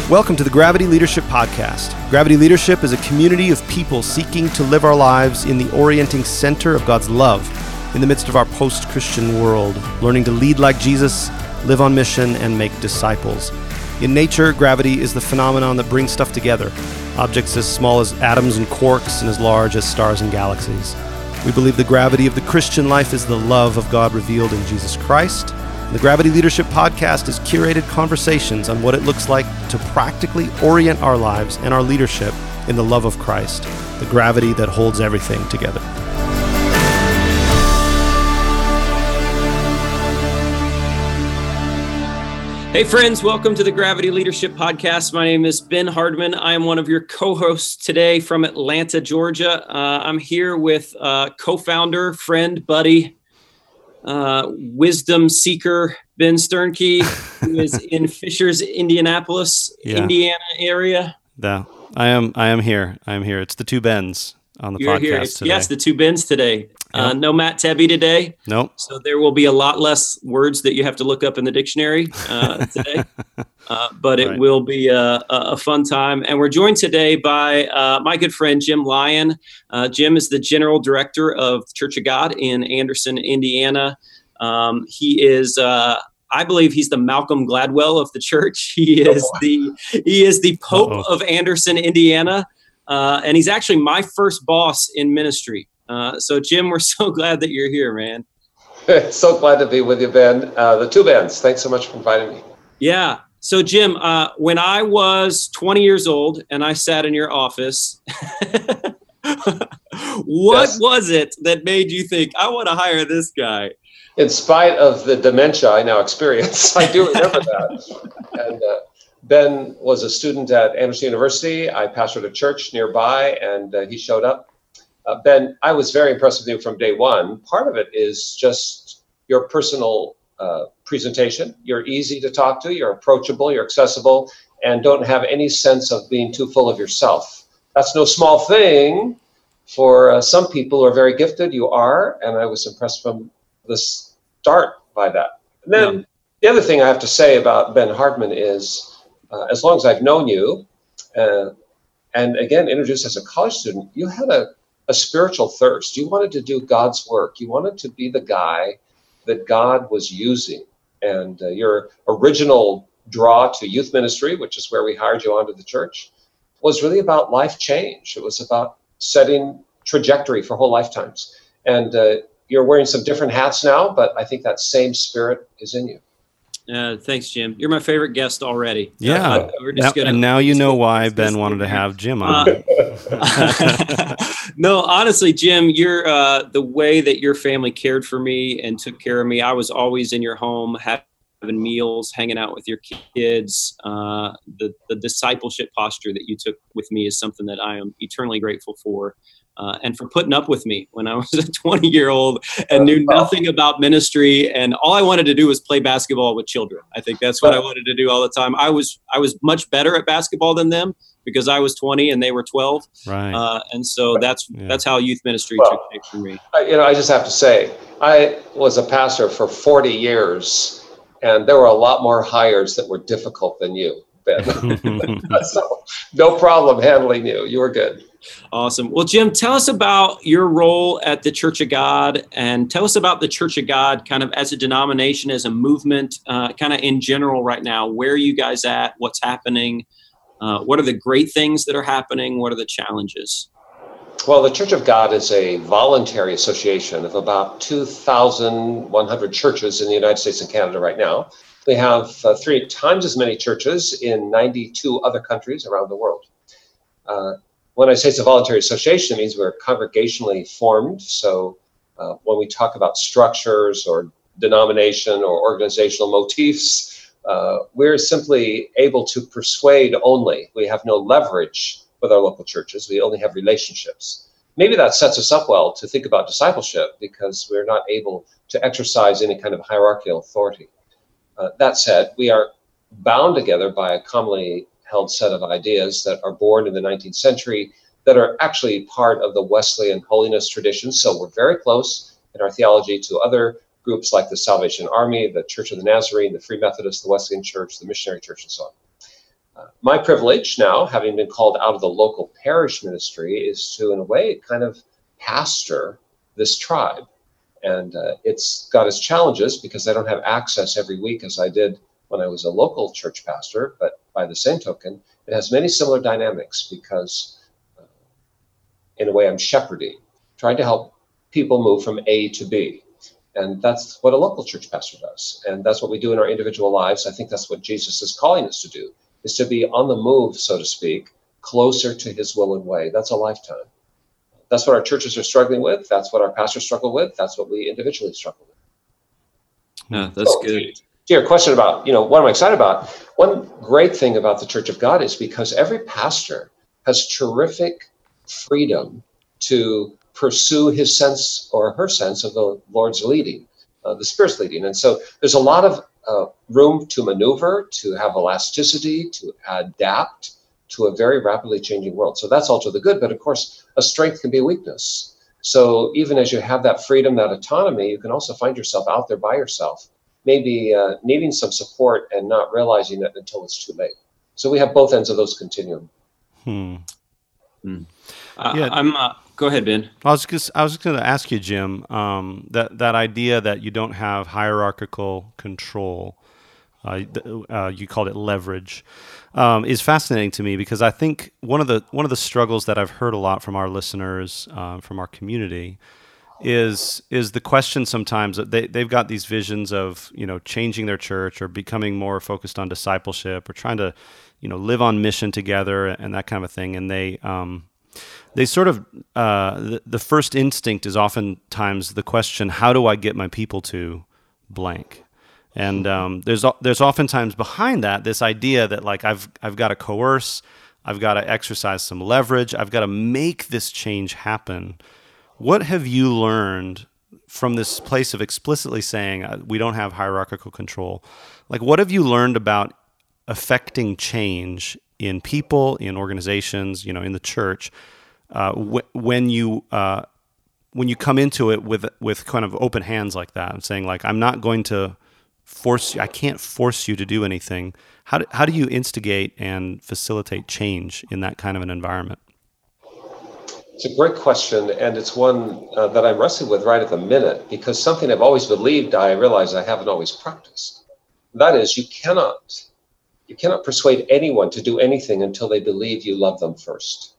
Welcome to the Gravity Leadership Podcast. Gravity Leadership is a community of people seeking to live our lives in the orienting center of God's love in the midst of our post-Christian world, learning to lead like Jesus, live on mission, and make disciples. In nature, gravity is the phenomenon that brings stuff together, objects as small as atoms and quarks and as large as stars and galaxies. We believe the gravity of the Christian life is the love of God revealed in Jesus Christ. The Gravity Leadership Podcast is curated conversations on what it looks like to practically orient our lives and our leadership in the love of Christ, the gravity that holds everything together. Hey friends, welcome to the Gravity Leadership Podcast. My name is Ben Hardman. I am one of your co-hosts today from Atlanta, Georgia. I'm here with co-founder, friend, buddy, wisdom seeker Ben Sternke, who is in Fishers, Indianapolis, Indiana area. Yeah, I am here. It's the two Bens on the podcast today. Yes, the two Bens today. Yep. No Matt Tebby today. Nope. So there will be a lot less words that you have to look up in the dictionary today. But it will be a fun time. And we're joined today by my good friend, Jim Lyon. Jim is the general director of Church of God in Anderson, Indiana. He is, I believe he's the Malcolm Gladwell of the church. He is the Pope of Anderson, Indiana. And he's actually my first boss in ministry. So Jim, we're so glad that you're here, man. So glad to be with you, Ben. The two Bens, thanks so much for inviting me. Yeah. So Jim, when I was 20 years old and I sat in your office, what was it that made you think, I want to hire this guy? In spite of the dementia I now experience, I do remember that. And Ben was a student at Anderson University. I pastored a church nearby, and he showed up. Ben, I was very impressed with you from day one. Part of it is just your personal presentation. You're easy to talk to, you're approachable, you're accessible, and don't have any sense of being too full of yourself. That's no small thing for some people who are very gifted. You are, and I was impressed from the start by that. And then the other thing I have to say about Ben Hardman is, as long as I've known you, and again, introduced as a college student, you had a spiritual thirst. You wanted to do God's work. You wanted to be the guy that God was using. And your original draw to youth ministry, which is where we hired you onto the church, was really about life change. It was about setting trajectory for whole lifetimes. And you're wearing some different hats now, but I think that same spirit is in you. Thanks, Jim. You're my favorite guest already. Yeah. Now you know why Ben wanted to have Jim on. No, honestly, Jim, you're the way that your family cared for me and took care of me. I was always in your home, having meals, hanging out with your kids. The discipleship posture that you took with me is something that I am eternally grateful for. And for putting up with me when I was a 20-year-old and knew nothing about ministry. And all I wanted to do was play basketball with children. I think that's what I wanted to do all the time. I was much better at basketball than them because I was 20 and they were 12. Right. And so that's how youth ministry took shape for me. I just have to say, I was a pastor for 40 years, and there were a lot more hires that were difficult than you, Ben. So no problem handling you. You were good. Awesome. Well, Jim, tell us about your role at the Church of God, and tell us about the Church of God kind of as a denomination, as a movement, kind of in general right now. Where are you guys at? What's happening? What are the great things that are happening? What are the challenges? Well, the Church of God is a voluntary association of about 2,100 churches in the United States and Canada right now. We have 3 times as many churches in 92 other countries around the world. When I say it's a voluntary association, it means we're congregationally formed. So when we talk about structures or denomination or organizational motifs, we're simply able to persuade only. We have no leverage with our local churches. We only have relationships. Maybe that sets us up well to think about discipleship because we're not able to exercise any kind of hierarchical authority. That said, we are bound together by a commonly held set of ideas that are born in the 19th century that are actually part of the Wesleyan holiness tradition. So we're very close in our theology to other groups like the Salvation Army, the Church of the Nazarene, the Free Methodist, the Wesleyan Church, the Missionary Church, and so on. My privilege now, having been called out of the local parish ministry, is to, in a way, kind of pastor this tribe. And it's got its challenges because I don't have access every week as I did when I was a local church pastor. But by the same token, it has many similar dynamics because, in a way, I'm shepherding, trying to help people move from A to B. And that's what a local church pastor does. And that's what we do in our individual lives. I think that's what Jesus is calling us to do, is to be on the move, so to speak, closer to his will and way. That's a lifetime. That's what our churches are struggling with. That's what our pastors struggle with. That's what we individually struggle with. Yeah, that's good. To your question about, what I'm excited about, one great thing about the Church of God is because every pastor has terrific freedom to pursue his sense or her sense of the Lord's leading, the Spirit's leading. And so there's a lot of room to maneuver, to have elasticity, to adapt to a very rapidly changing world. So that's all to the good. But of course, a strength can be a weakness. So even as you have that freedom, that autonomy, you can also find yourself out there by yourself, maybe needing some support and not realizing it until it's too late. So we have both ends of those continuum. Go ahead, Ben. I was just going to ask you, Jim, that idea that you don't have hierarchical control, you called it leverage, is fascinating to me because I think one of the struggles that I've heard a lot from our listeners, from our community, is the question sometimes that they've got these visions of changing their church or becoming more focused on discipleship or trying to live on mission together and that kind of a thing, and they sort of, the first instinct is oftentimes the question, how do I get my people to blank? And there's oftentimes behind that this idea that like I've got to coerce, I've got to exercise some leverage, I've got to make this change happen. What have you learned from this place of explicitly saying we don't have hierarchical control? Like, what have you learned about affecting change in people, in organizations, in the church? When you come into it with kind of open hands like that and saying like, I'm not going to force you, I can't force you to do anything. How do you instigate and facilitate change in that kind of an environment? It's a great question, and it's one that I'm wrestling with right at the minute because something I've always believed, I realize I haven't always practiced. That is, you cannot persuade anyone to do anything until they believe you love them first.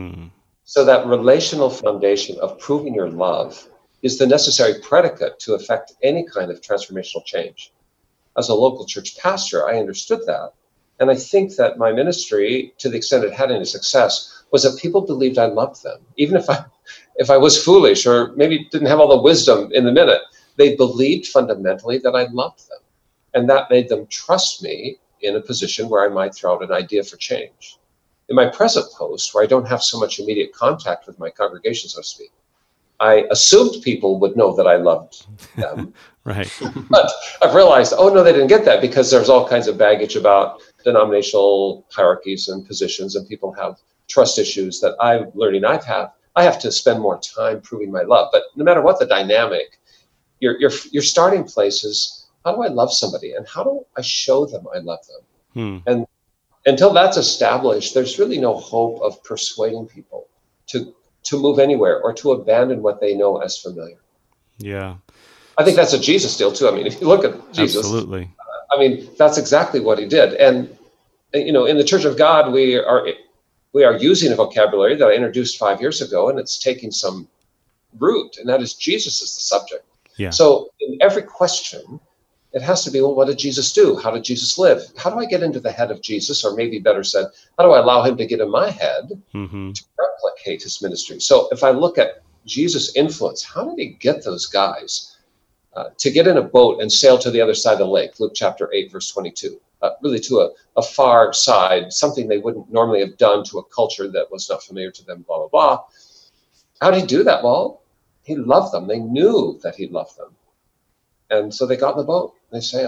So that relational foundation of proving your love is the necessary predicate to affect any kind of transformational change. As a local church pastor, I understood that. And I think that my ministry, to the extent it had any success, was that people believed I loved them. Even if I was foolish or maybe didn't have all the wisdom in the minute, they believed fundamentally that I loved them. And that made them trust me in a position where I might throw out an idea for change. In my present post, where I don't have so much immediate contact with my congregation, so to speak, I assumed people would know that I loved them. Right. But I've realized, oh no, they didn't get that because there's all kinds of baggage about denominational hierarchies and positions, and people have trust issues that I'm learning I have to spend more time proving my love. But no matter what the dynamic, your starting place is, how do I love somebody and how do I show them I love them? And until that's established, there's really no hope of persuading people to move anywhere or to abandon what they know as familiar. Yeah. I think that's a Jesus deal too. I mean, if you look at Jesus, absolutely. I mean, that's exactly what he did. And, in the Church of God, we are using a vocabulary that I introduced 5 years ago, and it's taking some root, and that is Jesus is the subject. Yeah. So in every question, it has to be, well, what did Jesus do? How did Jesus live? How do I get into the head of Jesus? Or maybe better said, how do I allow him to get in my head to replicate his ministry? So if I look at Jesus' influence, how did he get those guys to get in a boat and sail to the other side of the lake? Luke chapter 8, verse 22. Really to a far side, something they wouldn't normally have done to a culture that was not familiar to them, blah, blah, blah. How did he do that? Well, he loved them. They knew that he loved them. And so they got in the boat, they sailed.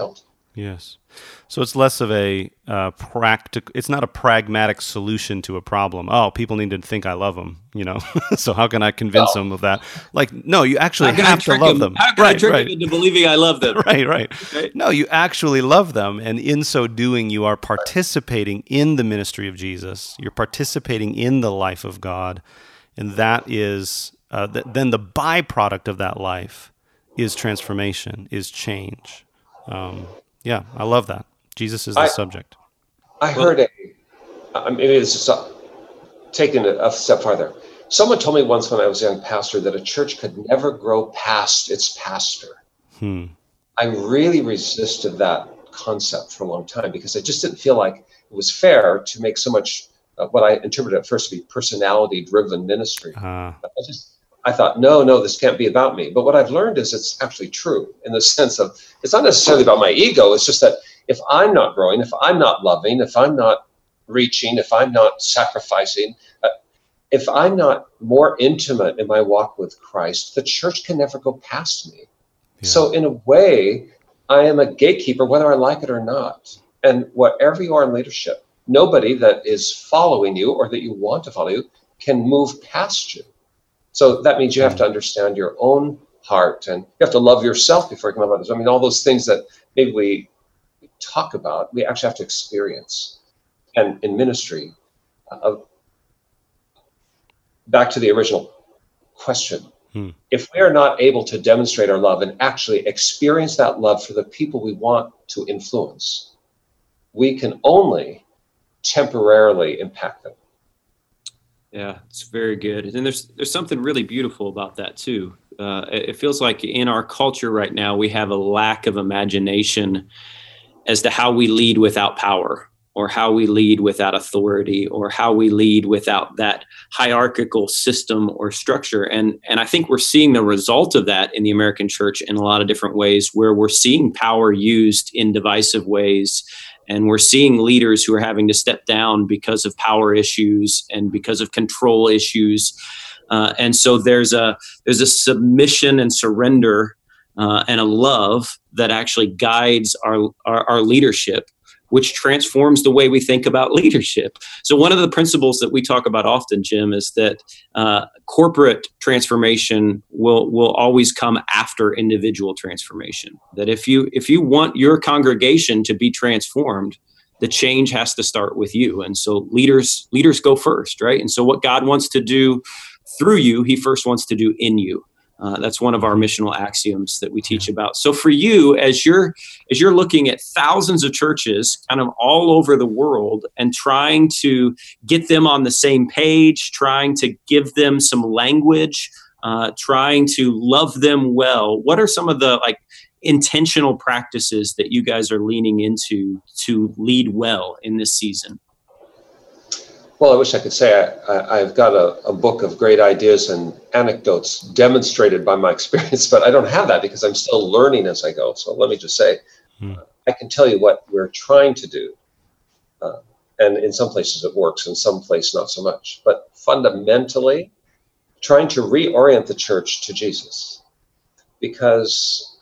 Yes. So it's less of a it's not a pragmatic solution to a problem. Oh, people need to think I love them, so how can I convince them of that? Like, no, you actually have to love them. How can I trick them into believing I love them? Right. No, you actually love them. And in so doing, you are participating in the ministry of Jesus. You're participating in the life of God. And that is, then the byproduct of that life is transformation, is change. Yeah, I love that. Jesus is the subject. I heard maybe this is taking it a step farther. Someone told me once when I was a young pastor that a church could never grow past its pastor. I really resisted that concept for a long time because I just didn't feel like it was fair to make so much what I interpreted at first to be personality-driven ministry. I thought, no, this can't be about me. But what I've learned is it's actually true in the sense of it's not necessarily about my ego. It's just that if I'm not growing, if I'm not loving, if I'm not reaching, if I'm not sacrificing, if I'm not more intimate in my walk with Christ, the church can never go past me. Yeah. So in a way, I am a gatekeeper, whether I like it or not. And wherever you are in leadership, nobody that is following you or that you want to follow you can move past you. So that means you have to understand your own heart and you have to love yourself before you can love others. I mean, all those things that maybe we talk about, we actually have to experience. And in ministry, back to the original question, if we are not able to demonstrate our love and actually experience that love for the people we want to influence, we can only temporarily impact them. Yeah, it's very good. And there's something really beautiful about that too. It feels like in our culture right now, we have a lack of imagination as to how we lead without power or how we lead without authority or how we lead without that hierarchical system or structure. And I think we're seeing the result of that in the American church in a lot of different ways, where we're seeing power used in divisive ways. And we're seeing leaders who are having to step down because of power issues and because of control issues. And so there's a submission and surrender and a love that actually guides our leadership, which transforms the way we think about leadership. So one of the principles that we talk about often, Jim, is that corporate transformation will always come after individual transformation. That if you want your congregation to be transformed, the change has to start with you. And so leaders go first, right? And so what God wants to do through you, he first wants to do in you. That's one of our missional axioms that we teach about. So for you, as you're looking at thousands of churches kind of all over the world and trying to get them on the same page, trying to give them some language, trying to love them well, what are some of the intentional practices that you guys are leaning into to lead well in this season? Well, I wish I could say I've got a book of great ideas and anecdotes demonstrated by my experience, but I don't have that because I'm still learning as I go. So let me just say, I can tell you what we're trying to do. And in some places it works, in some places not so much. But fundamentally, trying to reorient the church to Jesus. Because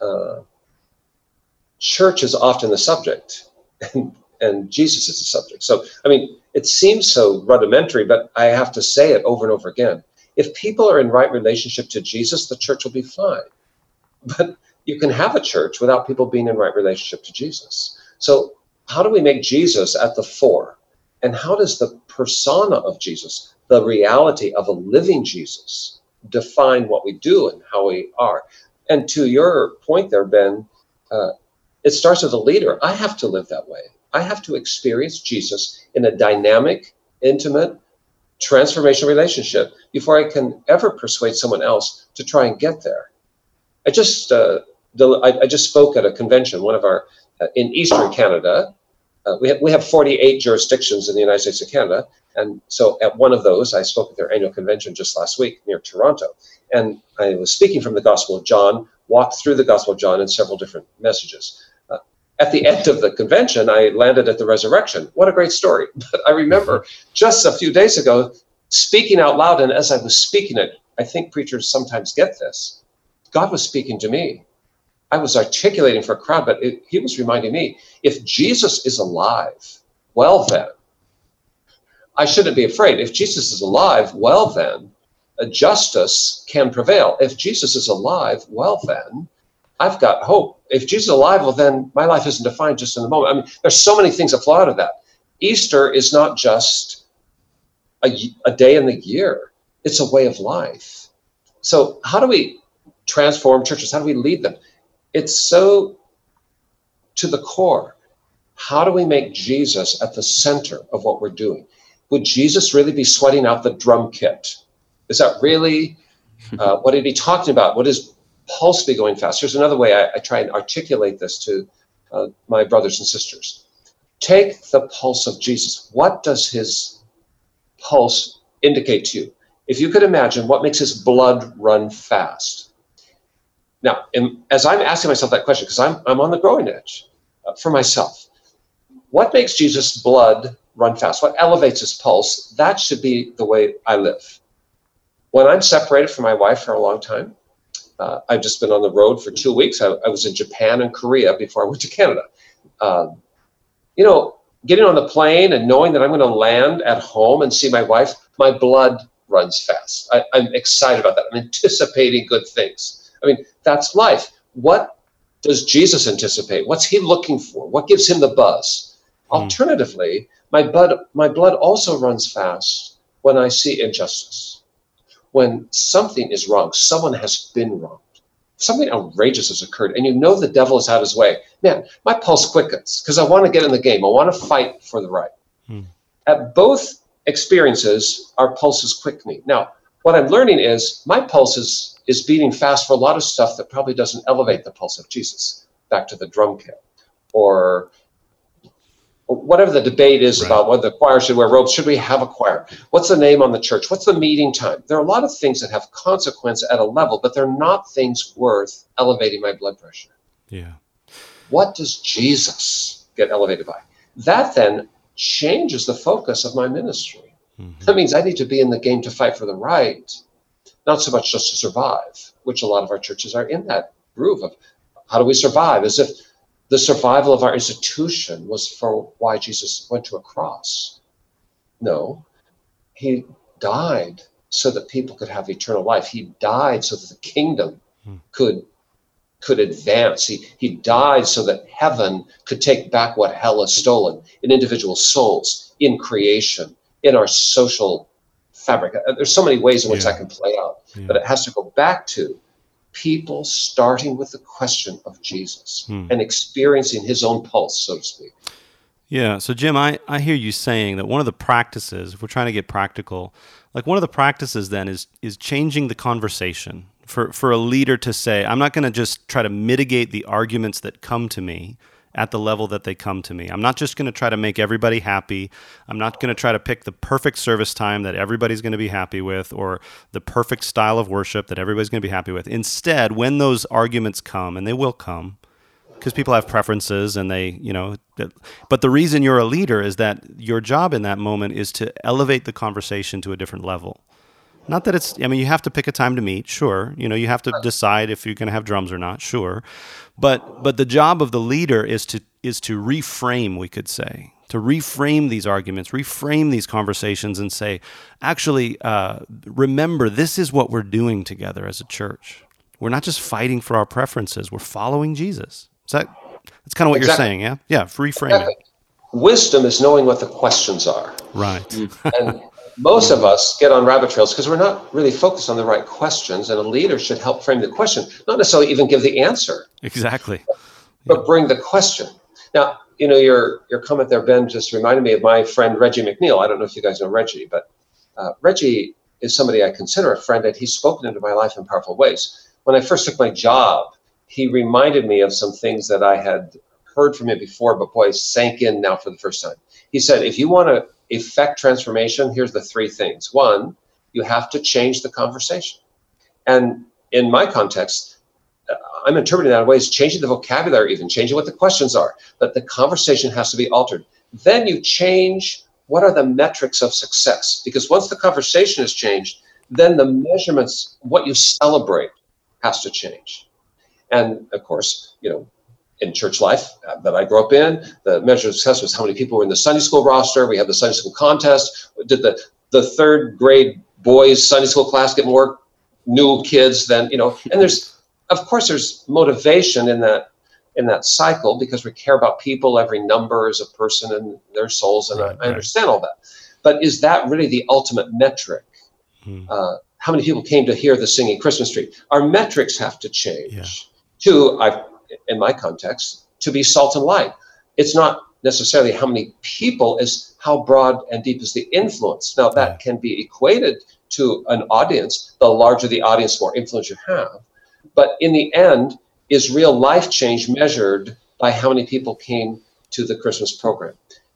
church is often the subject, and Jesus is the subject. So, I mean, it seems so rudimentary, but I have to say it over and over again. If people are in right relationship to Jesus, the church will be fine. But you can have a church without people being in right relationship to Jesus. So how do we make Jesus at the fore? And how does the persona of Jesus, the reality of a living Jesus, define what we do and how we are? And to your point there, Ben, it starts with a leader. I have to live that way. I have to experience Jesus in a dynamic, intimate, transformational relationship before I can ever persuade someone else to try and get there. I just spoke at a convention, one of our in Eastern Canada. We have 48 jurisdictions in the United States and Canada, and so at one of those, I spoke at their annual convention just last week near Toronto, and I was speaking from the Gospel of John, walked through the Gospel of John in several different messages. At the end of the convention, I landed at the resurrection. What a great story. But I remember just a few days ago speaking out loud, and as I was speaking it, I think preachers sometimes get this. God was speaking to me. I was articulating for a crowd, but he was reminding me, if Jesus is alive, well then, I shouldn't be afraid. If Jesus is alive, well then, justice can prevail. If Jesus is alive, well then, I've got hope. If Jesus is alive, well then, my life isn't defined just in the moment. I mean, there's so many things that flow out of that. Easter is not just a day in the year. It's a way of life. So how do we transform churches? How do we lead them? It's so to the core. How do we make Jesus at the center of what we're doing? Would Jesus really be sweating out the drum kit? Is that really what he'd be talking about? Would his pulse be going fast? Here's another way I try and articulate this to my brothers and sisters. Take the pulse of Jesus. What does his pulse indicate to you? If you could imagine what makes his blood run fast. Now, as I'm asking myself that question, because I'm on the growing edge for myself, what makes Jesus' blood run fast? What elevates his pulse? That should be the way I live. When I'm separated from my wife for a long time, I've just been on the road for 2 weeks. I was in Japan and Korea before I went to Canada. Getting on the plane and knowing that I'm going to land at home and see my wife, my blood runs fast. I'm excited about that. I'm anticipating good things. I mean, that's life. What does Jesus anticipate? What's he looking for? What gives him the buzz? Alternatively, my blood also runs fast when I see injustice. When something is wrong, someone has been wronged. Something outrageous has occurred, and you know the devil is out his way. Man, my pulse quickens because I want to get in the game. I want to fight for the right. At both experiences, our pulse is quickening. Now, what I'm learning is my pulse is beating fast for a lot of stuff that probably doesn't elevate the pulse of Jesus. Back to the drum kit, or whatever the debate is about whether the choir should wear robes. Should we have a choir? What's the name on the church? What's the meeting time? There are a lot of things that have consequence at a level, but they're not things worth elevating my blood pressure. Yeah. What does Jesus get elevated by? That then changes the focus of my ministry. That means I need to be in the game to fight for the right, not so much just to survive, which a lot of our churches are in that groove of how do we survive, as if the survival of our institution was for why Jesus went to a cross. No, he died so that people could have eternal life. He died so that the kingdom could advance. He died so that heaven could take back what hell has stolen in individual souls, in creation, in our social fabric. There's so many ways in which that can play out, but it has to go back to people starting with the question of Jesus and experiencing his own pulse, so to speak. Yeah. So Jim, I hear you saying that one of the practices, if we're trying to get practical, like one of the practices then is changing the conversation for a leader to say, I'm not going to just try to mitigate the arguments that come to me at the level that they come to me. I'm not just going to try to make everybody happy. I'm not going to try to pick the perfect service time that everybody's going to be happy with, or the perfect style of worship that everybody's going to be happy with. Instead, when those arguments come, and they will come, because people have preferences and but the reason you're a leader is that your job in that moment is to elevate the conversation to a different level. Not that you have to pick a time to meet, sure. You have to decide if you're going to have drums or not, sure. But the job of the leader is to reframe, we could say, to reframe these arguments, reframe these conversations and say, actually, remember, this is what we're doing together as a church. We're not just fighting for our preferences. We're following Jesus. That's kind of what you're saying, yeah? Yeah, reframe it. Wisdom is knowing what the questions are. Right. And most of us get on rabbit trails because we're not really focused on the right questions, and a leader should help frame the question, not necessarily even give the answer. Exactly. But bring the question. Now, your comment there, Ben, just reminded me of my friend Reggie McNeil. I don't know if you guys know Reggie, but Reggie is somebody I consider a friend, and he's spoken into my life in powerful ways. When I first took my job, he reminded me of some things that I had heard from him before, but boy, sank in now for the first time. He said, if you want to effect transformation, here's the 3 things. 1, you have to change the conversation. And in my context, I'm interpreting that in ways, changing the vocabulary, even changing what the questions are, that the conversation has to be altered. Then you change what are the metrics of success, because once the conversation is changed, then the measurements, what you celebrate, has to change. And of course, in church life that I grew up in, the measure of success was how many people were in the Sunday school roster. We had the Sunday school contest. Did the third grade boys Sunday school class get more new kids than, and there's motivation in that cycle because we care about people. Every number is a person and their souls. And I understand all that. But is that really the ultimate metric? How many people came to hear the singing Christmas tree? Our metrics have to change in my context, to be salt and light. It's not necessarily how many people, is how broad and deep is the influence. Now that can be equated to an audience. The larger the audience, the more influence you have. But in the end, is real life change measured by how many people came to the Christmas program?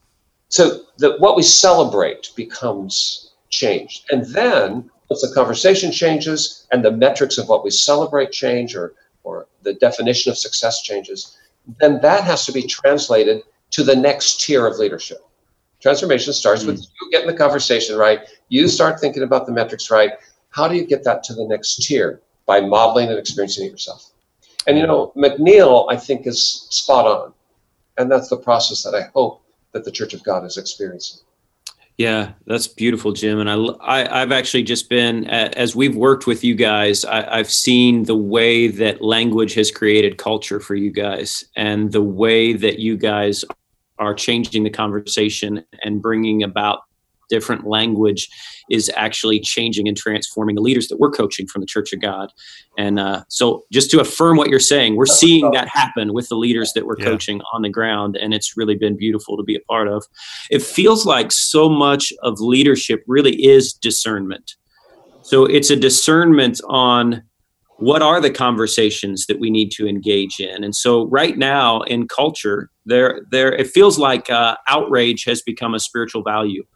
So what we celebrate becomes changed. And then once the conversation changes and the metrics of what we celebrate change, or the definition of success changes, then that has to be translated to the next tier of leadership. Transformation starts with you getting the conversation right. You start thinking about the metrics right. How do you get that to the next tier? By modeling and experiencing it yourself. And McNeil, I think, is spot on. And that's the process that I hope that the Church of God is experiencing. Yeah, that's beautiful, Jim. And I've actually just been, as we've worked with you guys, I've seen the way that language has created culture for you guys, and the way that you guys are changing the conversation and bringing about different language is actually changing and transforming the leaders that we're coaching from the Church of God. And so just to affirm what you're saying, we're seeing that happen with the leaders that we're coaching on the ground. And it's really been beautiful to be a part of. It feels like so much of leadership really is discernment. So it's a discernment on what are the conversations that we need to engage in. And so right now in culture, it feels like outrage has become a spiritual value.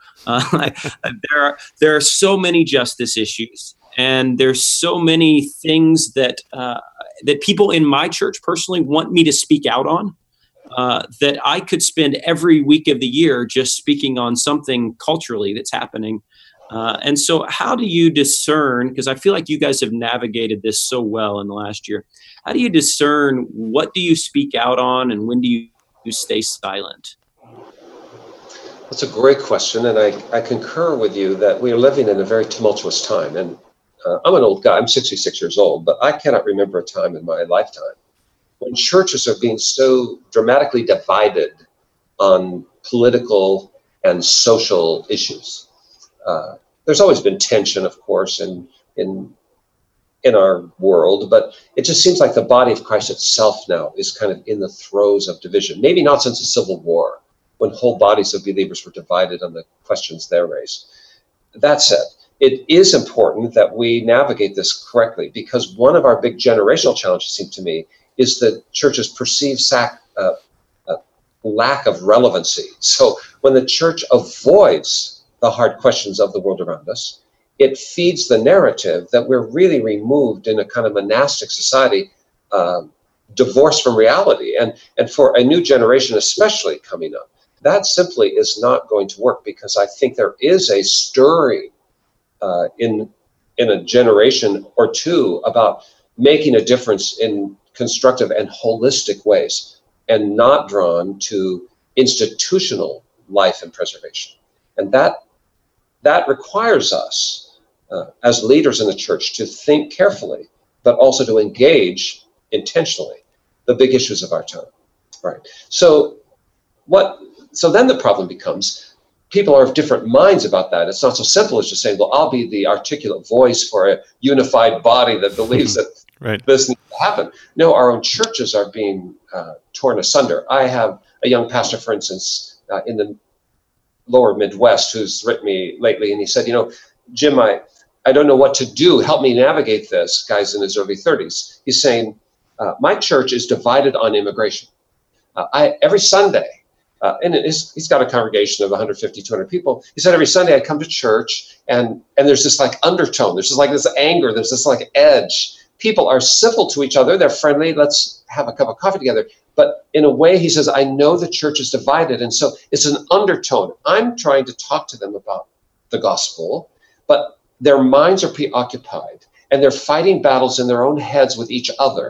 There are so many justice issues, and there's so many things that people in my church personally want me to speak out on, that I could spend every week of the year just speaking on something culturally that's happening. And so how do you discern, because I feel like you guys have navigated this so well in the last year, how do you discern what do you speak out on and when do you stay silent? That's a great question, and I concur with you that we are living in a very tumultuous time. And I'm an old guy, I'm 66 years old, but I cannot remember a time in my lifetime when churches are being so dramatically divided on political and social issues. There's always been tension, of course, in our world, but it just seems like the body of Christ itself now is kind of in the throes of division. Maybe not since the Civil War, when whole bodies of believers were divided on the questions they raised. That said, it is important that we navigate this correctly, because one of our big generational challenges, it seems to me, is the church's perceived lack of relevancy. So when the church avoids the hard questions of the world around us, it feeds the narrative that we're really removed in a kind of monastic society, divorced from reality. And for a new generation, especially coming up, that simply is not going to work, because I think there is a stirring in a generation or two about making a difference in constructive and holistic ways, and not drawn to institutional life and preservation. And that requires us as leaders in the church to think carefully, but also to engage intentionally the big issues of our time. Right. So then the problem becomes, people are of different minds about that. It's not so simple as just saying, well, I'll be the articulate voice for a unified body that believes that this needs to happen. No, our own churches are being torn asunder. I have a young pastor, for instance, in the lower Midwest, who's written me lately, and he said, Jim, I don't know what to do. Help me navigate this. Guy's in his early 30s. He's saying, my church is divided on immigration. Every Sunday, and he's got a congregation of 150, 200 people. He said, every Sunday I come to church and there's this like undertone. There's just like this anger. There's this like edge. People are civil to each other. They're friendly. Let's have a cup of coffee together. But in a way, he says, I know the church is divided. And so it's an undertone. I'm trying to talk to them about the gospel, but their minds are preoccupied and they're fighting battles in their own heads with each other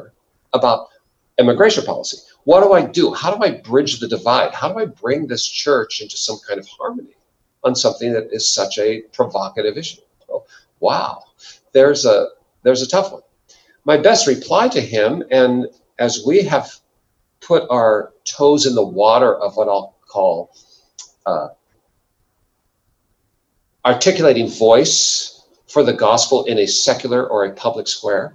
about immigration policy. What do I do? How do I bridge the divide? How do I bring this church into some kind of harmony on something that is such a provocative issue? So, wow, there's a tough one. My best reply to him, and as we have put our toes in the water of what I'll call articulating voice for the gospel in a secular or a public square,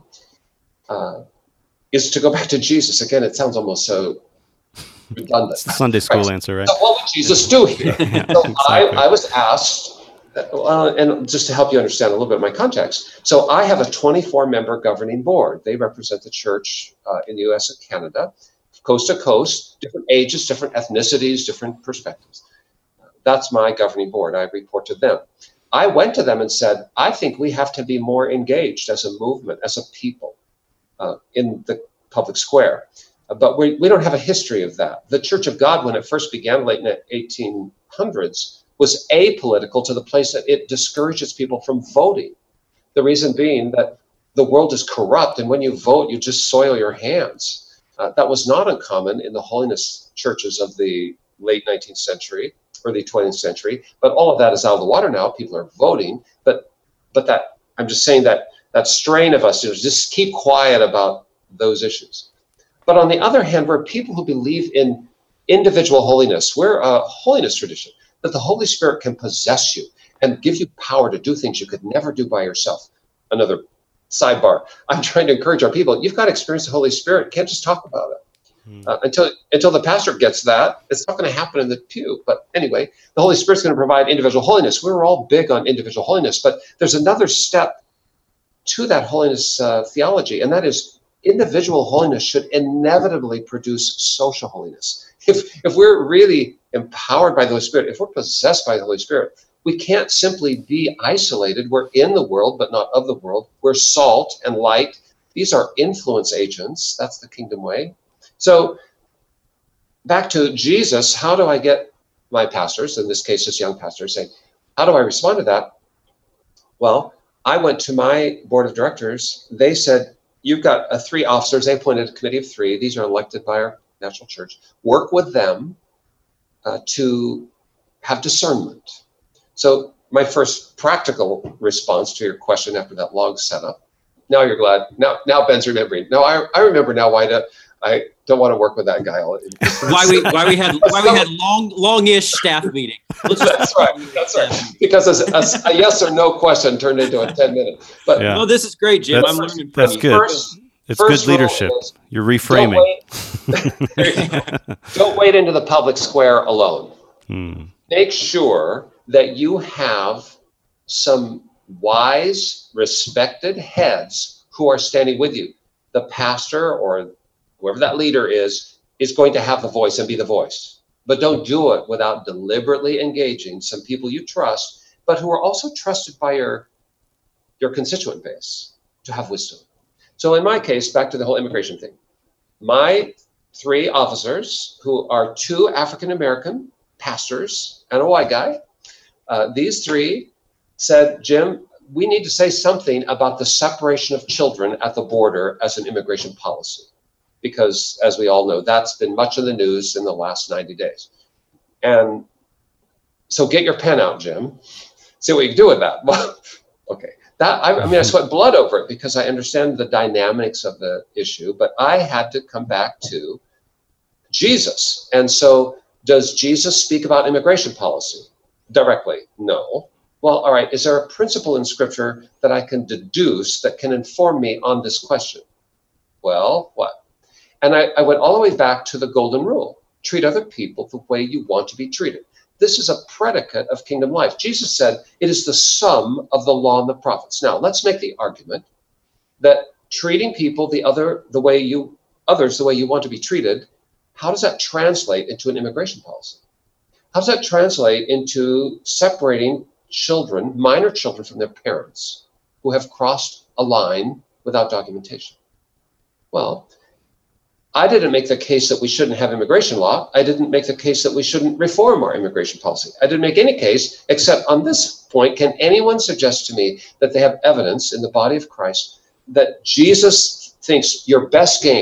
is to go back to Jesus. Again, it sounds almost so redundant. It's the Sunday school answer, right? So what would Jesus do here? Yeah, so exactly. I was asked, and just to help you understand a little bit of my context, so I have a 24-member governing board. They represent the church in the U.S. and Canada, coast to coast, different ages, different ethnicities, different perspectives. That's my governing board. I report to them. I went to them and said, I think we have to be more engaged as a movement, as a people in the public square. But we don't have a history of that. The Church of God, when it first began late in the 1800s, was apolitical to the place that it discourages people from voting. The reason being that the world is corrupt, and when you vote, you just soil your hands. That was not uncommon in the holiness churches of the late 19th century, early 20th century, but all of that is out of the water now. People are voting, but that, I'm just saying that strain of us to just keep quiet about those issues. But on the other hand, we're people who believe in individual holiness. We're a holiness tradition, that the Holy Spirit can possess you and give you power to do things you could never do by yourself. Another sidebar. I'm trying to encourage our people. You've got to experience the Holy Spirit. You can't just talk about it. Until the pastor gets that, it's not going to happen in the pew. But anyway, the Holy Spirit's going to provide individual holiness. We're all big on individual holiness, but there's another step to that holiness theology, and that is individual holiness should inevitably produce social holiness. If we're really empowered by the Holy Spirit, if we're possessed by the Holy Spirit, we can't simply be isolated. We're in the world, but not of the world. We're salt and light. These are influence agents. That's the kingdom way. So back to Jesus, how do I get my pastors, in this case, this young pastor, saying, how do I respond to that? Well, I went to my board of directors. They said, you've got 3 officers. They appointed a committee of 3. These are elected by our national church. Work with them to have discernment. So my first practical response to your question after that log setup, now you're glad. Now Ben's remembering. No, I remember now why I don't want to work with that guy. why we had longish staff meeting. That's right. Because a yes or no question turned into a 10-minute. But no, this is great, Jim. I'm learning from you. That's good. It's good leadership. You're reframing. Don't wait into the public square alone. Make sure that you have some wise, respected heads who are standing with you. The pastor or whoever that leader is going to have the voice and be the voice. But don't do it without deliberately engaging some people you trust, but who are also trusted by your constituent base to have wisdom. So in my case, back to the whole immigration thing, my 3 officers, who are 2 African-American pastors and a white guy, these 3 said, Jim, we need to say something about the separation of children at the border as an immigration policy. Because, as we all know, that's been much of the news in the last 90 days. And so get your pen out, Jim. See what you can do with that. Well, okay. I sweat blood over it because I understand the dynamics of the issue, but I had to come back to Jesus. And so does Jesus speak about immigration policy directly? No. Well, all right. Is there a principle in Scripture that I can deduce that can inform me on this question? Well, what? And I went all the way back to the golden rule. Treat other people the way you want to be treated. This is a predicate of kingdom life. Jesus said it is the sum of the law and the prophets. Now, let's make the argument that treating people the way you want to be treated, how does that translate into an immigration policy? How does that translate into separating children, minor children, from their parents who have crossed a line without documentation? Well, I didn't make the case that we shouldn't have immigration law. I didn't make the case that we shouldn't reform our immigration policy. I didn't make any case, except on this point, can anyone suggest to me that they have evidence in the body of Christ that Jesus thinks your best game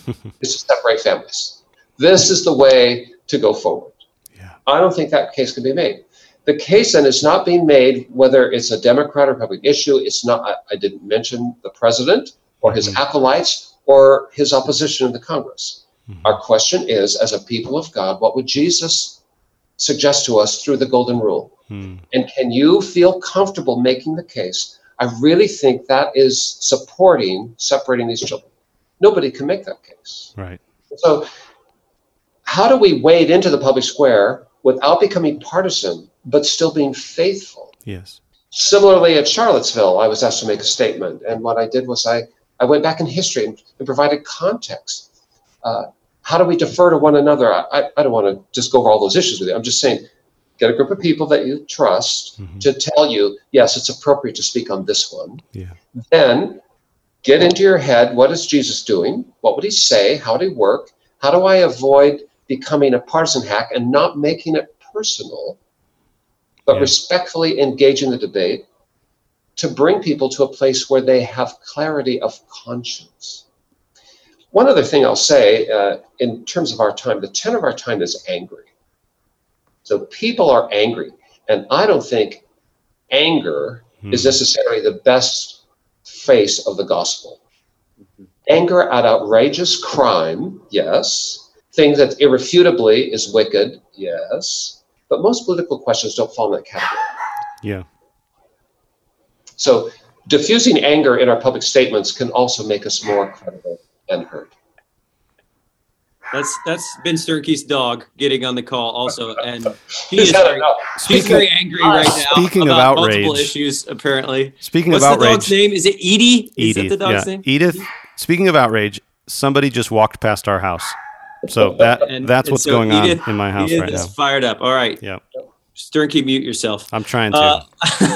is to separate families. This is the way to go forward. Yeah. I don't think that case can be made. The case then is not being made whether it's a Democrat or Republican issue. It's not. I didn't mention the president or his acolytes or his opposition in the Congress. Our question is, as a people of God, what would Jesus suggest to us through the Golden Rule? And can you feel comfortable making the case? I really think that is supporting separating these children. Nobody can make that case. Right. So how do we wade into the public square without becoming partisan, but still being faithful? Yes. Similarly, at Charlottesville, I was asked to make a statement. And what I did was I went back in history and provided context. How do we defer to one another? I don't want to just go over all those issues with you. I'm just saying, get a group of people that you trust to tell you, yes, it's appropriate to speak on this one. Yeah. Then get into your head, what is Jesus doing? What would he say? How would he work? How do I avoid becoming a partisan hack and not making it personal, but respectfully engaging the debate to bring people to a place where they have clarity of conscience? One other thing I'll say in terms of our time, the tenor of our time is angry. So people are angry. And I don't think anger is necessarily the best face of the gospel. Anger at outrageous crime, yes. Things that irrefutably is wicked, yes. But most political questions don't fall in that category. Yeah. So diffusing anger in our public statements can also make us more credible and heard. That's Ben Sternke's dog getting on the call also, and he's very angry right now. Speaking about of outrage, multiple issues apparently. Speaking What's of outrage, the dog's name? Is it Edie? Is that the dog's name? Edith. Speaking of outrage, somebody just walked past our house, so that's what's going on in my house right now. Fired up. All right. Yeah. Sternke, mute yourself. I'm trying to.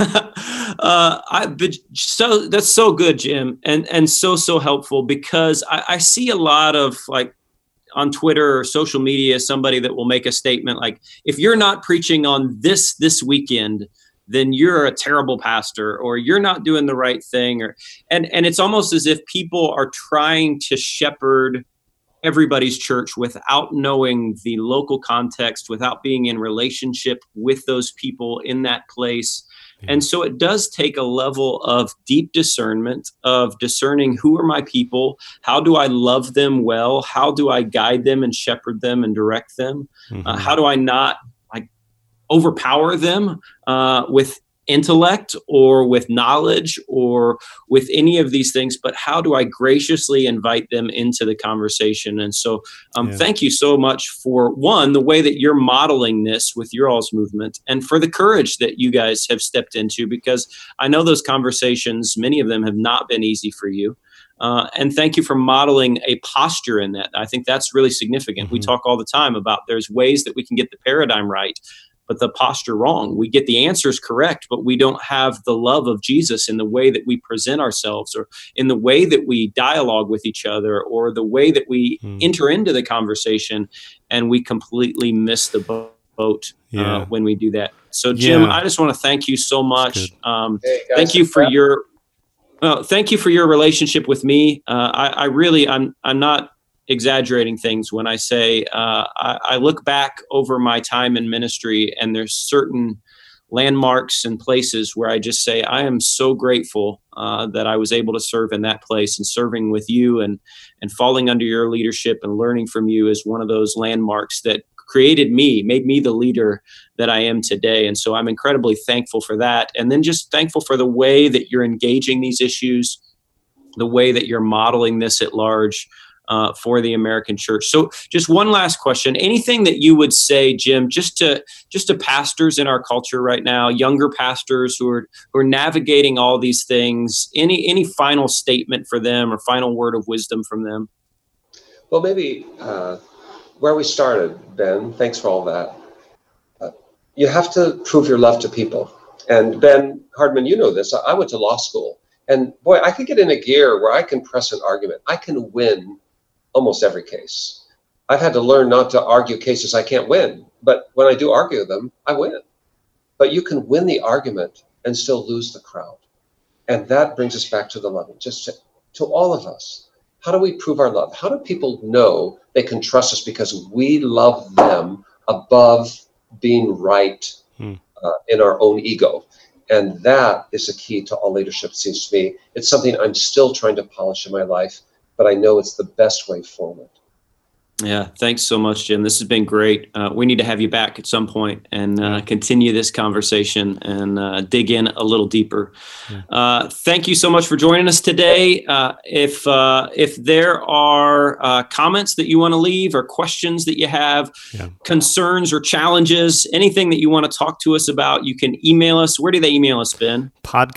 So that's so good, Jim, and so helpful, because I see a lot of, like, on Twitter or social media, somebody that will make a statement like, if you're not preaching on this weekend, then you're a terrible pastor, or you're not doing the right thing. And it's almost as if people are trying to shepherd everybody's church without knowing the local context, without being in relationship with those people in that place. And so it does take a level of deep discernment, of discerning who are my people, how do I love them well, how do I guide them and shepherd them and direct them, how do I not overpower them with intellect or with knowledge or with any of these things, but how do I graciously invite them into the conversation? And so thank you so much for, one, the way that you're modeling this with your all's movement, and for the courage that you guys have stepped into, because I know those conversations, many of them have not been easy for you. And thank you for modeling a posture in that. I think that's really significant. We talk all the time about there's ways that we can get the paradigm right, but the posture wrong. We get the answers correct, but we don't have the love of Jesus in the way that we present ourselves, or in the way that we dialogue with each other, or the way that we enter into the conversation, and we completely miss the boat when we do that. So, Jim, I just want to thank you so much. Thank you for your relationship with me. I'm not exaggerating things when I say I look back over my time in ministry, and there's certain landmarks and places where I just say I am so grateful that I was able to serve in that place, and serving with you and falling under your leadership and learning from you is one of those landmarks that created me, made me the leader that I am today. And so I'm incredibly thankful for that. And then just thankful for the way that you're engaging these issues, the way that you're modeling this at large for the American church. So just one last question. Anything that you would say, Jim, just to pastors in our culture right now, younger pastors who are navigating all these things, any final statement for them or final word of wisdom from them? Well, maybe where we started, Ben, thanks for all that. You have to prove your love to people. And Ben Hardman, you know this. I went to law school. And boy, I could get in a gear where I can press an argument. I can win almost every case. I've had to learn not to argue cases I can't win. But when I do argue them, I win. But you can win the argument and still lose the crowd. And that brings us back to the love. Just to all of us, how do we prove our love? How do people know they can trust us because we love them above being right in our own ego? And that is a key to all leadership, it seems to me. It's something I'm still trying to polish in my life, but I know it's the best way forward. Yeah, thanks so much, Jim. This has been great. We need to have you back at some point and continue this conversation and dig in a little deeper. Thank you so much for joining us today. If there are comments that you want to leave or questions that you have, concerns or challenges, anything that you want to talk to us about, you can email us. Where do they email us, Ben?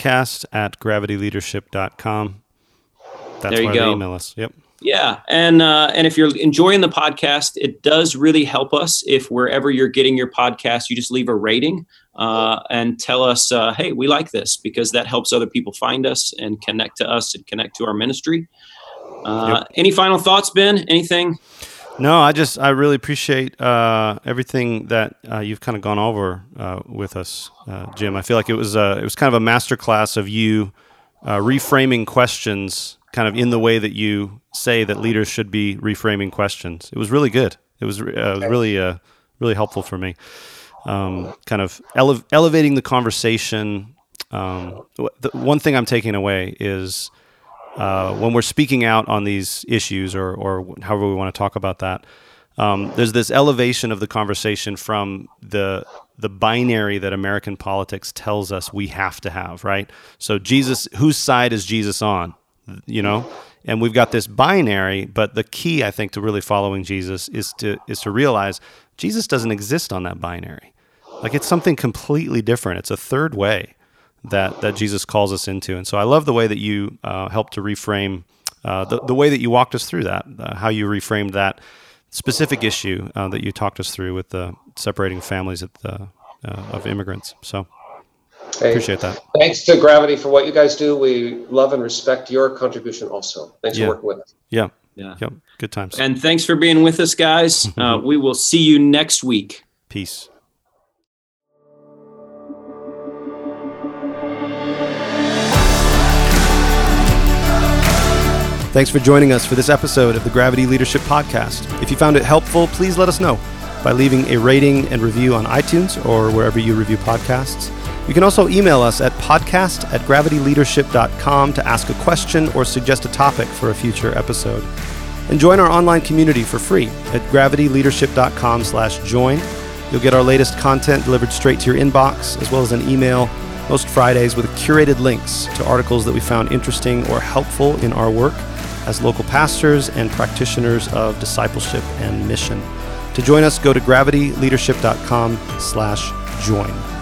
podcast@gravityleadership.com. That's there you why go. they email us. Yep. Yeah. And if you're enjoying the podcast, it does really help us if wherever you're getting your podcast, you just leave a rating and tell us, hey, we like this, because that helps other people find us and connect to us and connect to our ministry. Any final thoughts, Ben? Anything? No, I really appreciate everything that you've kind of gone over with us, Jim. I feel like it was kind of a masterclass of you reframing questions kind of in the way that you say that leaders should be reframing questions. It was really good. It was really helpful for me. Kind of elevating the conversation. The one thing I'm taking away is when we're speaking out on these issues or however we want to talk about that, there's this elevation of the conversation from the binary that American politics tells us we have to have, right? So Jesus, whose side is Jesus on? You know, and we've got this binary, but the key, I think, to really following Jesus is to realize Jesus doesn't exist on that binary. Like, it's something completely different. It's a third way that Jesus calls us into. And so I love the way that you helped to reframe, the way that you walked us through that, how you reframed that specific issue that you talked us through with the separating families of immigrants. So appreciate that. Thanks to Gravity for what you guys do. We love and respect your contribution also. Thanks for working with us. Yeah. Good times. And thanks for being with us, guys. We will see you next week. Peace. Thanks for joining us for this episode of the Gravity Leadership Podcast. If you found it helpful, please let us know by leaving a rating and review on iTunes or wherever you review podcasts. You can also email us at podcast@gravityleadership.com to ask a question or suggest a topic for a future episode. And join our online community for free at gravityleadership.com/join. You'll get our latest content delivered straight to your inbox, as well as an email most Fridays with curated links to articles that we found interesting or helpful in our work as local pastors and practitioners of discipleship and mission. To join us, go to gravityleadership.com/join.